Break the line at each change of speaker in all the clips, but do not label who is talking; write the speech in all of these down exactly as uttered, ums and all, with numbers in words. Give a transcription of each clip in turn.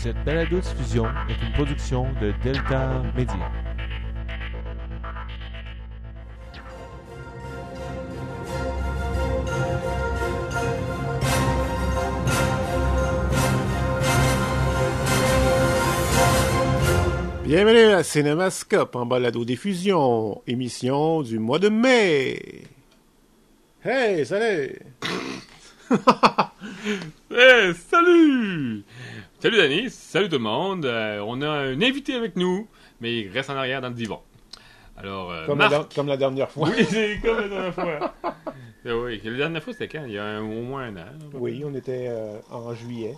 Cette balado-diffusion est une production de Delta Media.
Bienvenue à Cinémascope en balado-diffusion, émission du mois de mai. Hey, salut!
Hey, salut! Salut Danny, salut tout le monde. Euh, on a un invité avec nous, mais il reste en arrière dans le divan. Alors, euh,
Comme,
Marc...
la, comme la dernière fois.
Oui, c'est comme la dernière fois. euh, oui, la dernière fois, c'était quand? Il y a un, au moins un an. Là,
Oui, on était euh, en juillet.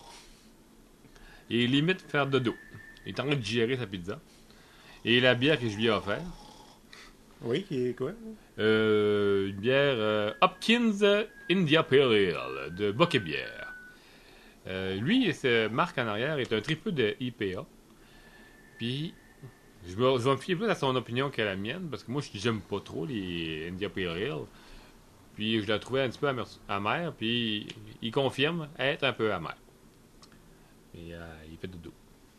Et limite faire dodo. Il est en train de digérer sa pizza. Et la bière que je lui ai offert.
Oui, qui est quoi?
Euh, une bière euh, Hopkins India Pale Ale de Bocquet Bière. Euh, lui, ce Marc en arrière, est un tripeux de I P A. Puis, je, me, je vais me fier plus à son opinion qu'à la mienne, parce que moi, j'aime pas trop les India Pale Ale. Puis, je la trouvais un petit peu amer, amère, puis il confirme être un peu amer. Et euh, il fait dodo.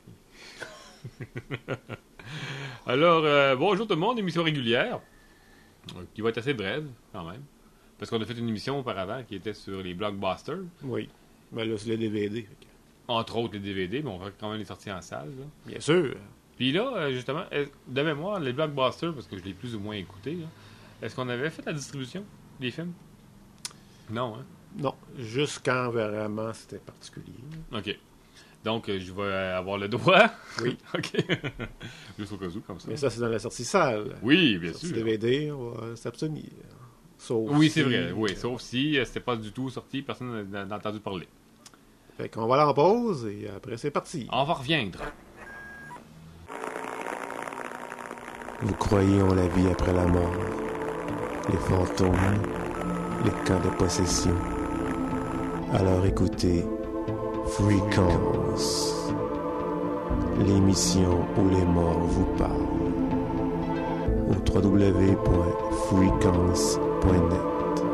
Alors, euh, bonjour tout le monde, émission régulière, qui va être assez brève, quand même. Parce qu'on a fait une émission auparavant qui était sur les blockbusters.
Oui. Ben là, c'est les D V D.
Entre autres les D V D, mais on va quand même les sortir en salle. Là.
Bien sûr.
Puis là, justement, de mémoire, les blockbusters, parce que je l'ai plus ou moins écouté, là, est-ce qu'on avait fait la distribution des films? Non, hein?
Non, juste quand vraiment c'était particulier.
OK. Donc, je vais avoir le droit.
Oui.
OK. Juste au cas où, comme ça.
Mais ça, c'est dans la sortie salle.
Oui, bien
sortie
sûr.
D V D, on va s'abstenir. Sauf
oui,
si...
c'est vrai. Oui, sauf si euh, c'était pas du tout sorti, personne n'a entendu parler.
Fait qu'on va aller en pause et après, c'est parti.
On va reviendre.
Vous croyez en la vie après la mort, les fantômes, les cas de possession. Alors écoutez Frequences, l'émission où les morts vous parlent. Au w w w point frequences point net.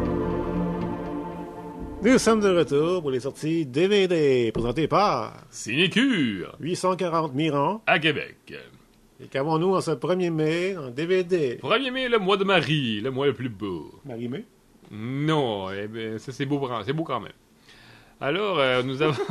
Nous sommes de retour pour les sorties D V D présentées par
Cinécure
huit cent quarante Miran.
à Québec.
Et qu'avons-nous en ce premier mai en D V D?
premier mai, le mois de Marie, le mois le plus beau.
Marie-Mai?
Non, eh bien, ça c'est beau, c'est beau quand même. Alors, euh, nous avons...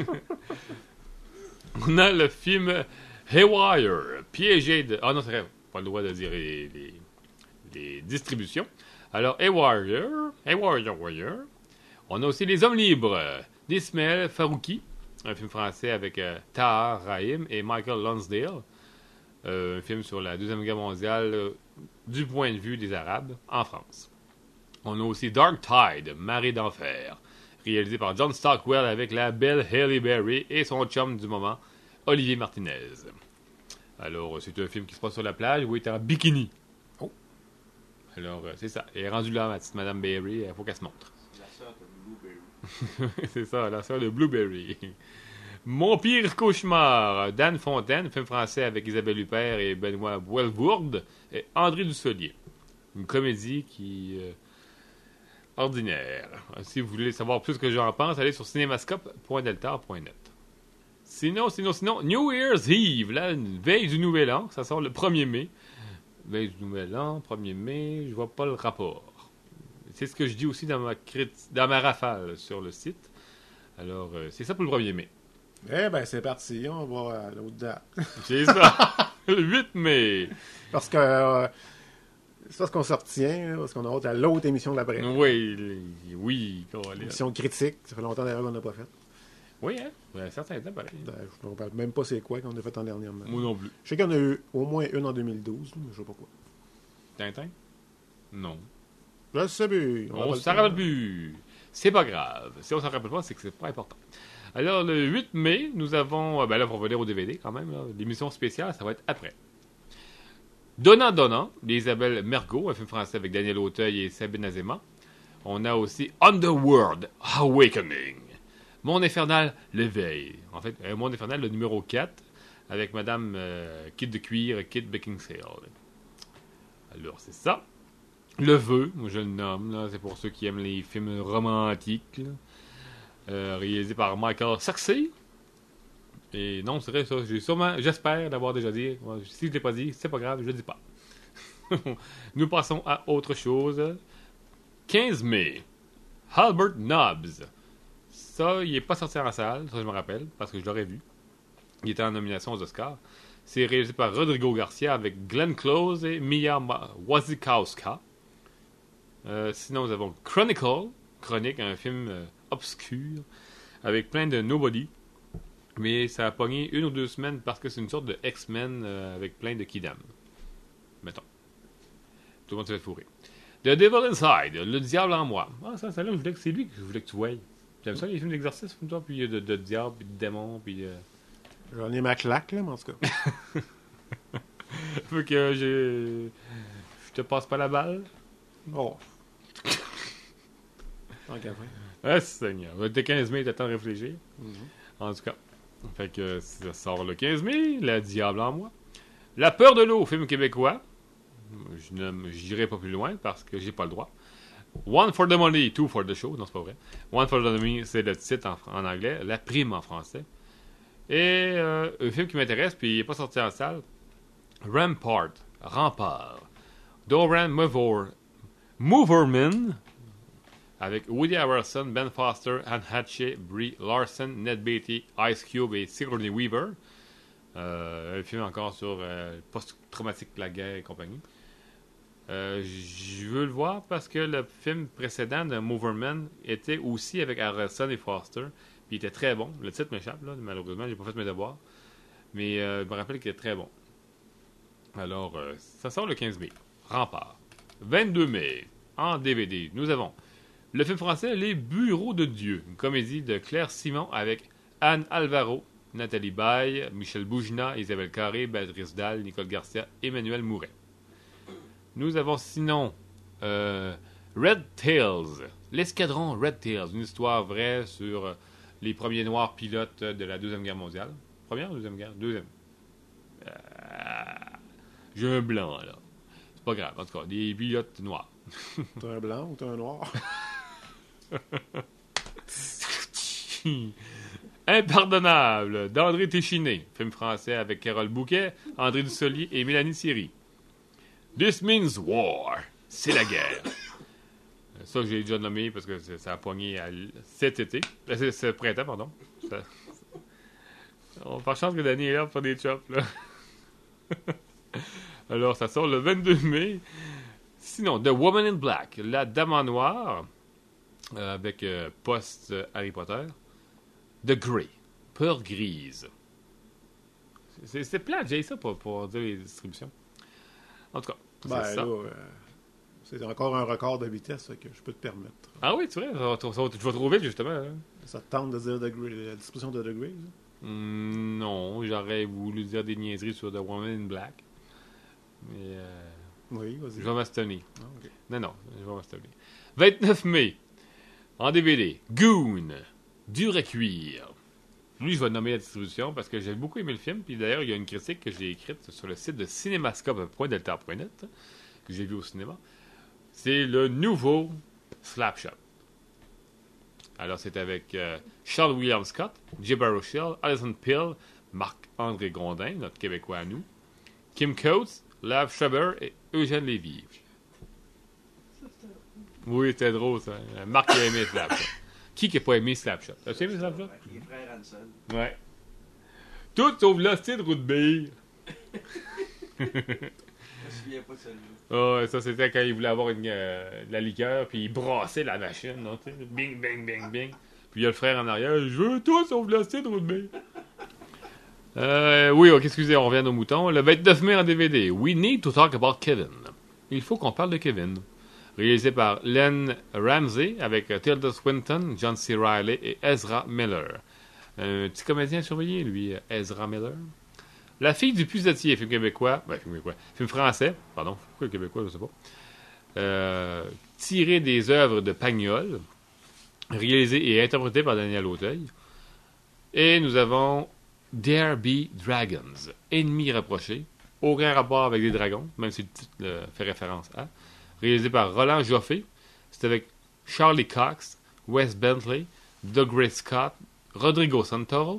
On a le film Haywire, piégé de... Ah non, c'est vrai, pas le droit de dire les, les, les distributions. Alors, Haywire, Haywire, Haywire. On a aussi Les Hommes Libres, d'Ismaël Farouki, un film français avec euh, Tahar Rahim et Michael Lonsdale. Euh, un film sur la Deuxième Guerre mondiale euh, du point de vue des Arabes en France. On a aussi Dark Tide, Marée d'enfer, réalisé par John Stockwell avec la belle Halle Berry et son chum du moment, Olivier Martinez. Alors, c'est un film qui se passe sur la plage où il est en bikini. Oh! Alors, c'est ça. Elle est rendue là, ma petite Madame Berry, il faut qu'elle se montre.
La sœur de Blueberry.
C'est ça, la sœur de Blueberry. Mon pire cauchemar, d'Anne Fontaine, film français avec Isabelle Huppert et Benoît Boelvoorde et André Dussolier. Une comédie qui... Euh, ordinaire. Si vous voulez savoir plus ce que j'en pense, allez sur cinémascope point delta point net. Sinon, sinon, sinon, New Year's Eve, la veille du Nouvel An, ça sort le premier mai. Veille du Nouvel An, premier mai, je vois pas le rapport. C'est ce que je dis aussi dans ma, crit... dans ma rafale sur le site. Alors, euh, c'est ça pour le premier mai.
Eh ben, c'est parti, on va à l'autre date.
C'est ça, le huit mai.
Parce que... Euh, c'est parce qu'on se retient, parce qu'on a hâte à l'autre émission de l'après.
Oui, les... oui.
Émission critique, ça fait longtemps d'ailleurs qu'on n'a pas fait.
Oui, hein? Ouais, certains temps, pareil.
Ben, je ne me rappelle même pas c'est quoi qu'on a fait en dernièrement.
Moi non plus.
Je sais qu'il y en a eu au moins une en deux mille douze, mais je sais pas quoi.
Tintin? Non.
Je sais plus.
On ne s'en rappelle plus. C'est pas grave. Si on s'en rappelle pas, c'est que c'est pas important. Alors, le huit mai, nous avons... Ben là, on va venir au D V D quand même. Là. L'émission spéciale, ça va être après. Donnant, Donnant, d'Isabelle Mergo, un film français avec Daniel Auteuil et Sabine Azema. On a aussi Underworld Awakening. Monde infernal, l'éveil. En fait, un Monde infernal, le numéro quatre, avec Madame euh, Kit de Cuir, Kit Beckinsale. Alors, c'est ça. Le Vœu, moi je le nomme, là, c'est pour ceux qui aiment les films romantiques. Euh, réalisé par Michael Saxey. Et non, c'est vrai, ça. J'ai sûrement, j'espère l'avoir déjà dit. Si je ne l'ai pas dit, c'est pas grave, je le dis pas. Nous passons à autre chose. quinze mai. Albert Nobbs. Ça, il n'est pas sorti en salle, ça je me rappelle, parce que je l'aurais vu. Il était en nomination aux Oscars. C'est réalisé par Rodrigo Garcia avec Glenn Close et Mia Wasikowska. Euh, sinon, nous avons Chronicle. Chronique, un film euh, obscur avec plein de nobody. Mais ça a pogné une ou deux semaines parce que c'est une sorte de X-Men euh, avec plein de kidam. Mettons. Tout le monde se fait fourrer. The Devil Inside, Le Diable en moi. Ah, ça, ça là, je voulais que c'est lui que je voulais que tu voyes. J'aime ça, les films d'exorcisme, comme toi, puis de, de diable, puis de démon, puis... Euh...
J'en ai ma claque, là, mais en tout cas.
Faut que je... Je te passe pas la balle.
Oh. Tant qu'à faire.
Ah, Seigneur. Le quinze mai, t'as temps de réfléchir.
Mm-hmm.
En tout cas. Fait que ça sort le quinze mai, Le Diable en moi. La peur de l'eau, film québécois. Je ne j'irai pas plus loin parce que j'ai pas le droit. One for the money, two for the show. Non, c'est pas vrai. One for the money, c'est le titre en, en anglais. La prime en français. Et euh, un film qui m'intéresse, puis il n'est pas sorti en salle. Rampart, Rempart. Doran Mover, Moverman. Avec Woody Harrelson, Ben Foster, Anne Hatchey, Brie Larson, Ned Beatty, Ice Cube et Sigourney Weaver. Euh, un film encore sur euh, post-traumatique de la guerre et compagnie. Euh, je veux le voir parce que le film précédent de Moverman était aussi avec Harrelson et Foster. Puis il était très bon. Le titre m'échappe, là, malheureusement, j'ai pas fait mes devoirs. Mais euh, je me rappelle qu'il était très bon. Alors, euh, ça sort le quinze mai. Rempart. vingt-deux mai, en D V D, nous avons le film français Les Bureaux de Dieu, une comédie de Claire Simon avec Anne Alvaro, Nathalie Baye, Michel Bougina, Isabelle Carré, Béatrice Dalle, Nicole Garcia, Emmanuel Mouret. Nous avons sinon euh, Red Tails, l'escadron Red Tails, une histoire vraie sur euh, les premiers noirs pilotes de la Deuxième Guerre mondiale. Première ou Deuxième Guerre? Deuxième. Euh, j'ai un blanc, là. C'est pas grave, en tout cas, des pilotes noirs.
T'as un blanc ou t'as un noir?
Impardonnable d'André Téchiné, film français avec Carole Bouquet, André Dussolier et Mélanie Thierry. This means war, c'est la guerre. Ça, j'ai déjà nommé parce que ça a pogné à l... cet été. C'est, c'est printemps, pardon. Ça... On par chance que Danny est là pour faire des chops, là. Alors, ça sort le vingt-deux mai. Sinon, The Woman in Black, La Dame en Noir, euh, avec euh, post-Harry Potter. The Grey, Peur grise. C'est, c'est plate, j'ai ça pour, pour dire les distributions. En tout cas, c'est
ben,
ça.
Là, euh, c'est encore un record de vitesse que je peux te permettre.
Ah oui, tu vois, ça, ça, ça, tu vas trop vite, justement. Hein.
Ça te tente de dire The Grey, la distribution de The Grey?
Mm, non, j'aurais voulu dire des niaiseries sur The Woman in Black. Mais... Euh,
oui, vas-y.
Je vais m'astonner.
Ah, okay.
Non, non, je vais m'astonner. vingt-neuf mai, en D V D, Goon, Dur à cuire. Lui, je vais nommer la distribution parce que j'ai beaucoup aimé le film. Puis d'ailleurs, il y a une critique que j'ai écrite sur le site de cinémascope point delta point net que j'ai vu au cinéma. C'est le nouveau Slapshot. Alors, c'est avec euh, Charles William Scott, Jibba Rochelle, Alison Pill, Marc-André Grondin, notre Québécois à nous, Kim Coates, Lav Schreiber et Eugène Lévy. Oui, c'était drôle, ça. Marc a aimé Slapshot. Qui n'a pas aimé Slapshot? As-tu aimé Slapshot?
Les frères Hanson.
Ouais. Tout sauf l'hostie de route bière.
Je me souviens pas de celui-là.
Oh, ça, c'était quand il voulait avoir une, euh, de la liqueur, puis il brassait la machine. Non, tu sais, bing, bing, bing, bing. Puis il y a le frère en arrière. Je veux tout sauf l'hostie de route bière. Euh, oui, ok, excusez, on revient aux moutons. Le vingt-neuf mai en D V D. We need to talk about Kevin. Il faut qu'on parle de Kevin. Réalisé par Len Ramsey avec Tilda Swinton, John C. Reilly et Ezra Miller. Un petit comédien surveillé, lui, Ezra Miller. La fille du puisatier, film québécois, ben, film québécois, film français, pardon, pourquoi québécois, je sais pas. Euh, tiré des œuvres de Pagnol, réalisé et interprété par Daniel Auteuil. Et nous avons There Be Dragons, Ennemis rapprochés, aucun rapport avec des dragons, même si le titre euh, fait référence à. Réalisé par Roland Joffé. C'est avec Charlie Cox, Wes Bentley, Doug Ray Scott, Rodrigo Santoro,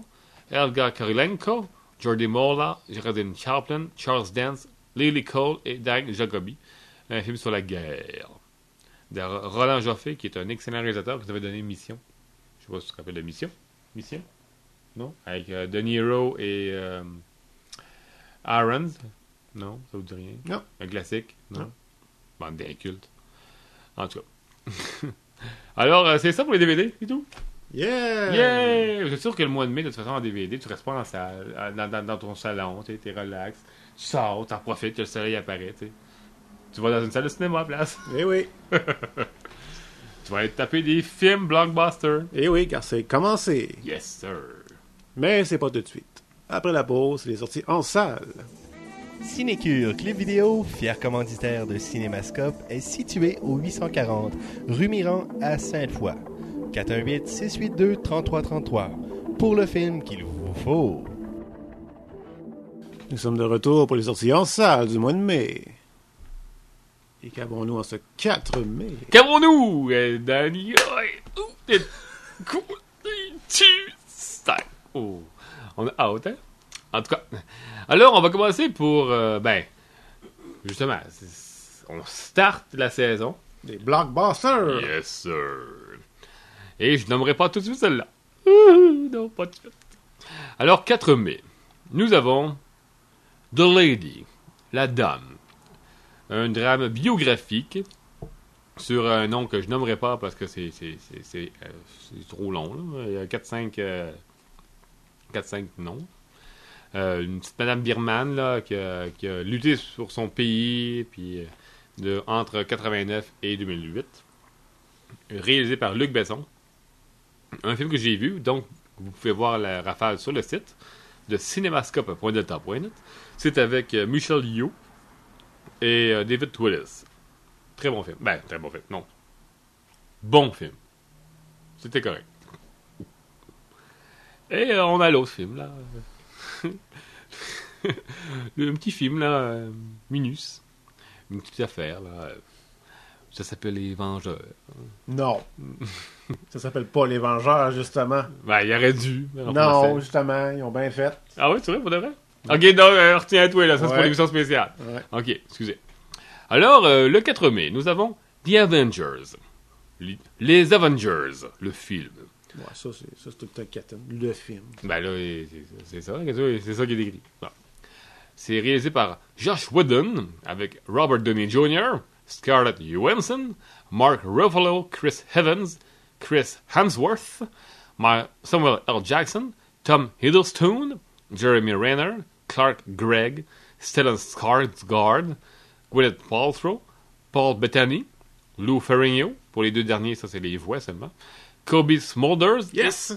Elgar Kurilenko, Jordi Mola, Geraldine Chaplin, Charles Dance, Lily Cole et Dag Jacobi. Un film sur la guerre. De Roland Joffé, qui est un excellent réalisateur qui nous avait donné Mission. Je sais pas si tu te rappelles de Mission. Mission? Non? Avec euh, De Niro et euh, Aarons. Non, ça vous dit rien?
Non.
Un classique? Non.
Non.
Bande d'incultes. En tout cas. Alors, euh, c'est ça pour les D V D et tout?
Yeah!
Yeah! Je suis sûr que le mois de mai, de toute façon, en D V D, tu restes pas dans, sa, dans, dans, dans ton salon, tu es relax, tu sors, tu en profites, que le soleil apparaît, tu sais. Tu vas dans une salle de cinéma à place.
Eh oui.
Tu vas aller te taper des films blockbusters.
Eh oui, car c'est commencé.
Yes, sir.
Mais c'est pas tout de suite. Après la pause, c'est les sorties en salle.
Cinécure Clip Vidéo, fier commanditaire de Cinémascope, est situé au huit cent quarante rue Miran à Sainte-Foy. quatre un huit, six huit deux, trois trois trois trois pour le film qu'il vous faut.
Nous sommes de retour pour les sorties en salle du mois de mai. Et qu'avons-nous en ce quatre mai?
Qu'avons-nous, euh, Danny? Oh, on a hâte, hein? En tout cas. Alors, on va commencer pour, euh, ben, justement, c'est- on start la saison.
Des blockbusters!
Yes, sir. Et je nommerai pas tout de suite celle-là. Ouh, non, pas tout de suite. Alors, quatre mai, nous avons The Lady, la dame. Un drame biographique sur un nom que je nommerai pas parce que c'est, c'est, c'est, c'est, euh, c'est trop long. Là. Il y a quatre cinq noms. Euh, une petite madame birmane là, qui, a, qui a lutté sur son pays puis, euh, de, entre quatre-vingt-neuf et deux mille huit. Réalisé par Luc Besson. Un film que j'ai vu, donc vous pouvez voir la rafale sur le site de cinémascope point delta point net. C'est avec euh, Michelle Yeoh et euh, David Twillis. Très bon film. Ben, très bon film, non. Bon film. C'était correct. Et euh, on a l'autre film, là. Un petit film, là, euh, Minus. Une petite affaire, là. Ça s'appelle Les Vengeurs.
Non. Ça s'appelle pas Les Vengeurs, justement.
Ben, il aurait dû. en
Non,
français.
justement, ils ont bien fait.
Ah oui, c'est vrai, pour de vrai? Ok, donc, euh, retiens-toi, là, ça c'est
Ouais.
pour l'émission spéciale.
Ouais.
Ok, excusez. Alors, euh, le quatre mai, nous avons The Avengers. Les- Les Avengers, le film.
Ouais, ça, c'est, ça, c'est tout le temps Caton. Le film.
Ben là, c'est c'est ça, c'est ça qui est écrit. Bon. C'est réalisé par Josh Whedon, avec Robert Downey junior, Scarlett Johansson, Mark Ruffalo, Chris Evans, Chris Hemsworth, Ma- Samuel L. Jackson, Tom Hiddleston, Jeremy Renner, Clark Gregg, Stellan Skarsgård, Gwyneth Paltrow, Paul Bettany, Lou Ferrigno, pour les deux derniers, ça c'est les voix seulement, Kobe Smulders,
Yes!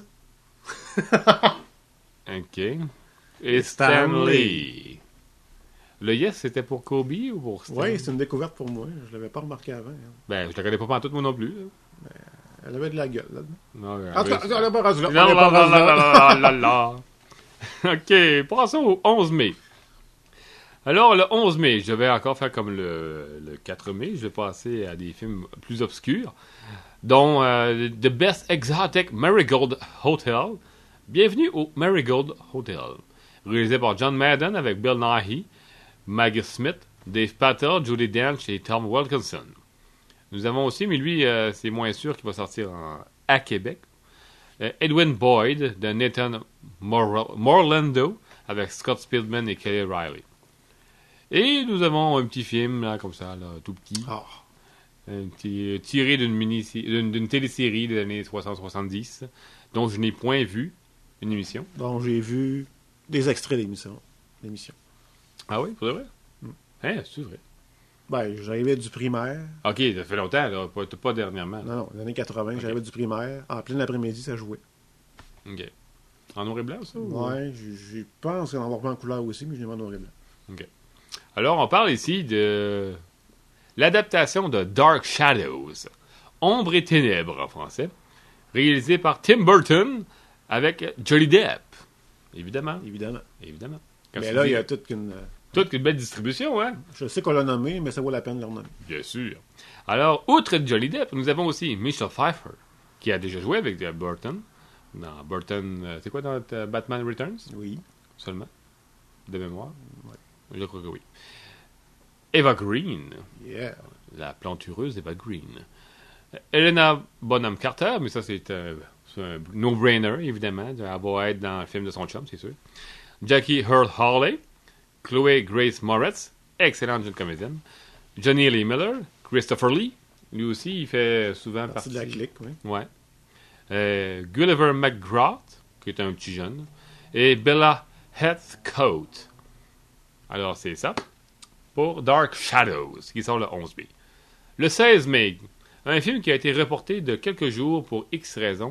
ok, et Stan
Stan
Lee.
Lee.
Le yes, c'était pour Kobe ou pour Stan?
Oui, c'est une découverte pour moi. Je l'avais pas remarqué avant. hein.
Ben, je la connais pas pantoute, moi non plus. là.
Elle avait de la gueule, là-dedans.
Non, euh,
En tout cas,
ben,
on n'est pas rendu là.
La,
On n'est
la,
pas
la,
rendu
la,
là.
la, la, la, la. Ok, passons au onze mai. Alors, le onze mai, je vais encore faire comme le, le quatre mai. Je vais passer à des films plus obscurs, dont euh, The Best Exotic Marigold Hotel. Bienvenue au Marigold Hotel. Réalisé par John Madden avec Bill Nighy, Maggie Smith, Dave Patel, Judi Dench et Tom Wilkinson. Nous avons aussi, mais lui, euh, c'est moins sûr qu'il va sortir en- à Québec, euh, Edwin Boyd de Nathan Mor- Morlando avec Scott Speedman et Kelly Riley. Et nous avons un petit film, là, comme ça, là, tout petit,
Ah,
un petit, euh, tiré d'une, mini d'une, d'une télésérie des années soixante soixante-dix, dont je n'ai point vu une émission.
donc, j'ai vu des extraits d'émissions. d'émissions.
Ah oui, pour de vrai? Hein, c'est vrai?
Ben, j'arrivais du primaire.
Ok, ça fait longtemps, là, pas, pas dernièrement.
Non, non, les années quatre-vingts,
Ok.
j'arrivais du primaire. En plein après-midi, ça jouait.
Ok. En noir et blanc, ça? ou-
Ouais, je je pense qu'en avoir en couleur aussi, mais je l'ai mis en noir et blanc.
Alors, on parle ici de l'adaptation de Dark Shadows, Ombre et Ténèbres en français, réalisé par Tim Burton avec Johnny Depp. Évidemment,
Évidemment.
évidemment. Quand
Mais
tu
là,
dis-
il y a toute une... euh,
toute une belle distribution, hein?
Je sais qu'on l'a nommé, mais ça vaut la peine de le renommer.
Bien sûr. Alors, outre Johnny Depp, nous avons aussi Michelle Pfeiffer, qui a déjà joué avec Burton dans Burton. euh, c'est quoi dans euh, Batman Returns?
Oui.
Seulement? De mémoire?
Ouais.
Je crois que oui. Eva Green.
Yeah.
La plantureuse Eva Green. Helena Bonham Carter, mais ça c'est un, c'est un no-brainer, évidemment. Elle va être dans le film de son chum, c'est sûr. Jackie Earl Hawley. Chloé Grace Moretz, excellente jeune comédienne. Johnny Lee Miller. Christopher Lee. Lui aussi, il fait souvent
Partie
partie...
de la clique, oui.
Ouais. Euh, Gulliver McGrath, qui est un petit jeune. Et Bella Heathcote. Alors, c'est ça. Pour Dark Shadows, qui sort le onze mai. Le seize mai, un film qui a été reporté de quelques jours pour X raisons,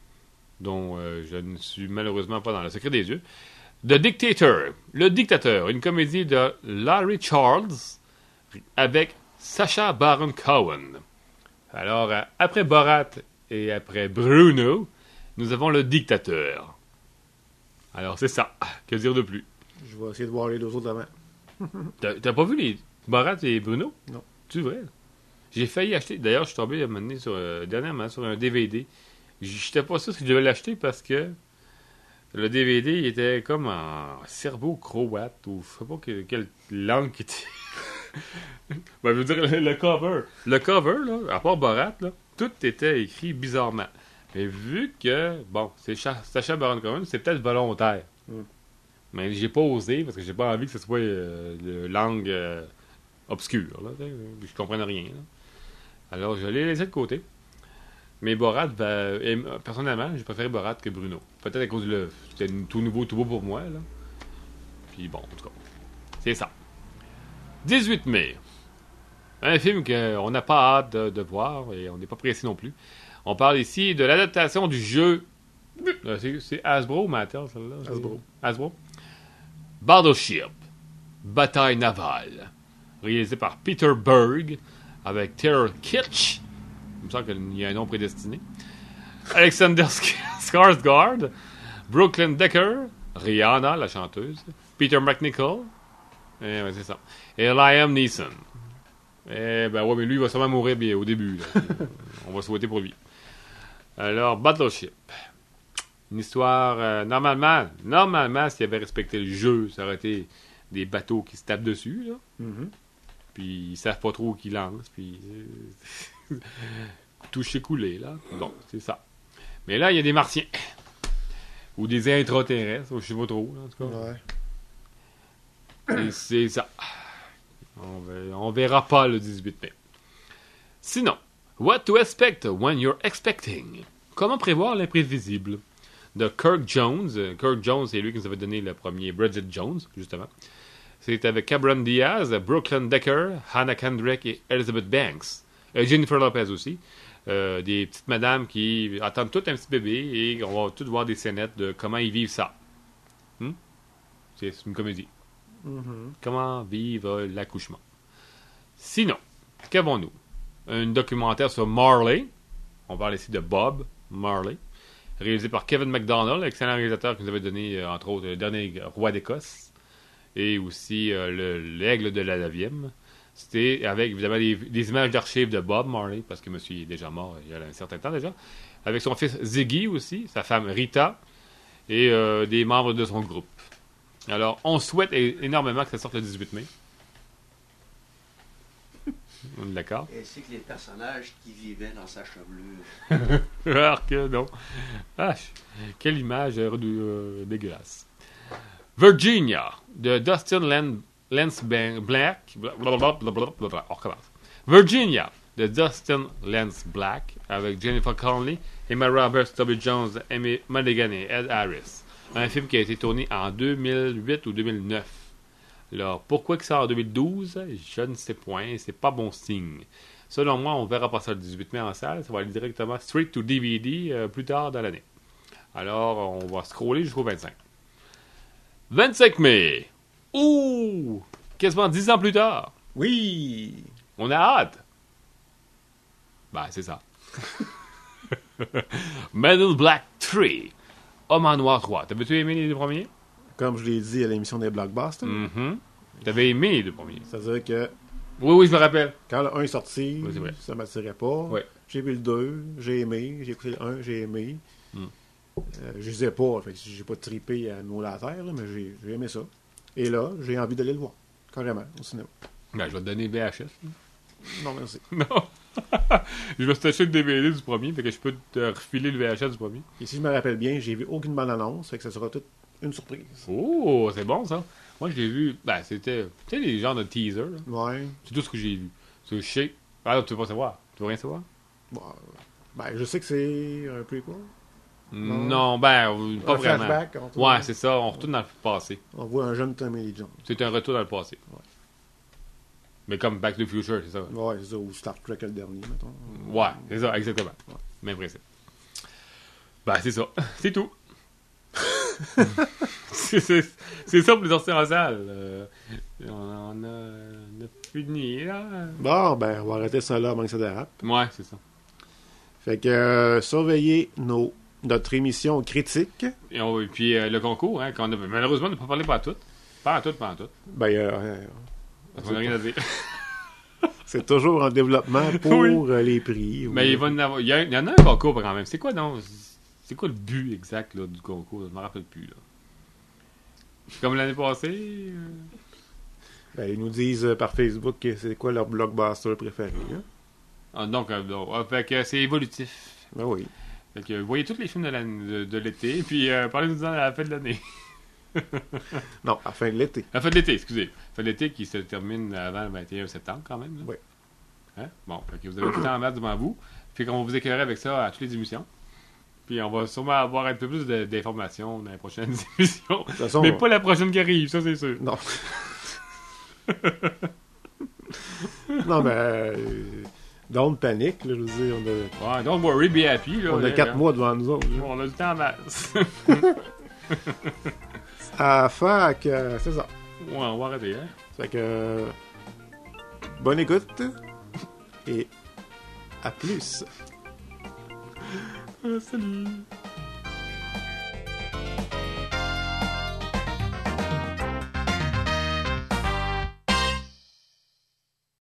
dont euh, je ne suis malheureusement pas dans le secret des yeux. The Dictator, Le Dictateur, une comédie de Larry Charles avec Sacha Baron Cohen. Alors, euh, après Borat et après Bruno, nous avons Le Dictateur. Alors, c'est ça. Que dire de plus?
Je vais essayer de voir les deux autres avant.
T'as, t'as pas vu les Borat et Bruno?
Non.
C'est vrai? J'ai failli acheter. D'ailleurs, je suis tombé à un moment donné sur, euh, dernièrement sur un D V D. J'étais pas sûr si je devais l'acheter parce que le D V D il était comme en serbo-croate ou je sais pas que- quelle langue qui était. Ben, je veux dire, le, le cover. Le cover, là, à part Borat, là, tout était écrit bizarrement. Mais vu que, bon, c'est Cha- Sacha Baron Cohen, c'est peut-être volontaire.
Mm.
Mais j'ai pas osé parce que j'ai pas envie que ce soit euh, de langue euh, obscure, là, t'sais, que je comprenne rien. Là. Alors, je l'ai laissé de côté. Mais Borat, ben, et, euh, personnellement, j'ai préféré Borat que Bruno. Peut-être à cause du le, c'était tout nouveau, tout beau pour moi, là. Puis bon, en tout cas, c'est ça. dix-huit mai. Un film qu'on n'a pas hâte de, de voir et on n'est pas pressé non plus. On parle ici de l'adaptation du jeu. Euh, C'est, c'est Hasbro, Mattel, celle-là. c'est-
Hasbro.
Hasbro. Battleship. Bataille navale. Réalisé par Peter Berg avec Terrell Kitsch. Il me semble qu'il y a un nom prédestiné. Alexander Sk- Skarsgård. Brooklyn Decker. Rihanna, la chanteuse. Peter McNichol. Et ouais, c'est ça. Et Liam Neeson. Eh ben ouais, mais lui, il va sûrement mourir bien au début. Là. On va souhaiter pour lui. Alors, Battleship. Une histoire, euh, normalement, normalement, s'il avait respecté le jeu, ça aurait été des bateaux qui se tapent dessus, là.
Mhm.
Puis ils savent pas trop qui lancent, puis euh, toucher coulé, là. Bon, c'est ça. Mais là, il y a des martiens. Ou des intraterrestres, ou je sais pas trop, là, en tout cas.
Ouais.
Et c'est ça. On, va- on verra pas le dix-huit mai. Sinon, What to expect when you're expecting? Comment prévoir l'imprévisible? De Kirk Jones. Euh, Kirk Jones, c'est lui qui nous avait donné le premier Bridget Jones, justement. C'est avec Cameron Diaz, Brooklyn Decker, Hannah Kendrick et Elizabeth Banks. Euh, Jennifer Lopez aussi. Euh, des petites madames qui attendent toutes un petit bébé et on va toutes voir des scénettes de comment ils vivent ça. Hmm? C'est c'est une comédie.
Mhm.
Comment vivre l'accouchement. Sinon, qu'avons-nous? Un documentaire sur Marley. On parle ici de Bob Marley. Réalisé par Kevin MacDonald, excellent réalisateur qui nous avait donné, euh, entre autres, le dernier Roi d'Écosse. Et aussi euh, le- l'Aigle de la neuvième. C'était avec, évidemment, des, des images d'archives de Bob Marley, parce que monsieur est déjà mort il y a un certain temps déjà. Avec son fils Ziggy aussi, sa femme Rita, et euh, des membres de son groupe. Alors, on souhaite é- énormément que ça sorte le dix-huit mai. On est d'accord?
Ainsi que les personnages qui vivaient dans sa chevelure.
Alors que non. Ah, quelle image euh, euh, dégueulasse. Virginia, de Dustin Lan- Lance Ban- Black. Blablabla. On recommence. Virginia, de Dustin Lance Black, avec Jennifer Connelly, Emma Roberts, Toby Jones, Amy Madigan et Ed Harris. Un film qui a été tourné en deux mille huit ou deux mille neuf. Alors, pourquoi il sort en deux mille douze? Je ne sais point. C'est pas bon signe. Selon moi, on verra pas ça le dix-huit mai en salle. Ça va aller directement straight to D V D euh, plus tard dans l'année. Alors, on va scroller jusqu'au vingt-cinq. vingt-cinq mai. Ouh! Quasiment dix ans plus tard.
Oui!
On a hâte. Ben, c'est ça. Men in Black trois. Homme en noir trois. T'avais-tu aimé les deux premiers?
Comme je l'ai dit à l'émission des Blockbusters,
Mhm. T'avais aimé les deux premiers?
c'est-à-dire que
Oui, oui, je me rappelle.
quand le un est sorti,
Oui, c'est vrai.
ça m'attirait pas.
Ouais.
J'ai vu le deux, j'ai aimé. J'ai écouté le un, j'ai aimé.
Mm.
Euh, je les ai pas, fait que j'ai pas trippé à nous la terre, là, mais j'ai, j'ai aimé ça. Et là, j'ai envie d'aller le voir, carrément, au cinéma.
Ben, je vais te donner V H S.
Non, merci.
Non. Je vais te acheter le D V D du premier, fait que je peux te refiler le V H S du premier.
Et si je me rappelle bien, j'ai vu aucune bande-annonce, fait que ça sera toute une surprise.
Oh, c'est bon ça. Moi, je l'ai vu. Ben, c'était. Tu sais, les genres de teaser. Là.
Ouais.
C'est tout ce que j'ai vu. C'est je sais. Ah, tu veux pas savoir. Tu veux rien savoir?
Bon, ben, je sais que c'est un prequel.
Non,
Non.
ben, euh, pas
un
vraiment.
flashback. On tourne-
Ouais, c'est ça. On retourne dans le passé.
On voit un jeune Tommy Lee Jones.
C'est un retour dans le passé.
Ouais.
Mais comme Back to the Future, c'est ça.
Ouais, c'est ça, ou Star Trek le dernier, mettons.
Ouais, c'est ça, exactement.
Ouais.
Même principe. Ben, c'est ça. C'est tout. c'est, c'est, c'est ça pour les sorties en salle. Euh, on, on, a, on a fini, là.
Bon, ben, on va arrêter ça là avant que ça dérape.
Ouais, c'est ça.
Fait que, euh, surveillez nos, notre émission critique.
Et, on, et puis euh, le concours, hein, qu'on a, malheureusement, on n'a pas parlé pas à tout. Pas à tout, pas à tout.
Ben, euh, euh,
Parce qu'on n'a rien à dire.
c'est toujours en développement pour
Oui.
euh, les prix.
Mais
oui.
il va en avoir. Il y, a, il y en a un concours quand même. C'est quoi, non? C'est quoi le but exact là, du concours? Je me rappelle plus. Là. Comme l'année passée. euh,
Ben, ils nous disent euh, par Facebook que c'est quoi leur blockbuster préféré. Hein?
Ah, donc, euh, donc, ah, fait que c'est évolutif.
Ben oui.
Fait que vous voyez tous les films de, l'année- de, de l'été, puis euh, parlez-nous-en à la fin de l'année.
Non, à la fin de l'été.
À la fin de l'été, excusez. La fin de l'été qui se termine avant le vingt et un septembre quand même. Là.
Oui.
Hein? Bon, fait que vous avez tout le temps en masse devant vous. Puis qu'on va vous éclairer avec ça à toutes les émissions. Puis on va sûrement avoir un peu plus de- d'informations dans les prochaines émissions.
De toute façon,
Mais pas la prochaine qui arrive, ça c'est sûr.
Non. non, mais... Euh, don't panic, là, je veux dire. On a,
Ouais, don't worry, be happy. Là,
on a
là,
quatre
là.
mois devant nous autres. là.
On a le temps en masse.
À faire que... C'est ça.
Ouais, on va arrêter, hein.
Fait que... euh, bonne écoute. Et... à plus.
Ah, salut.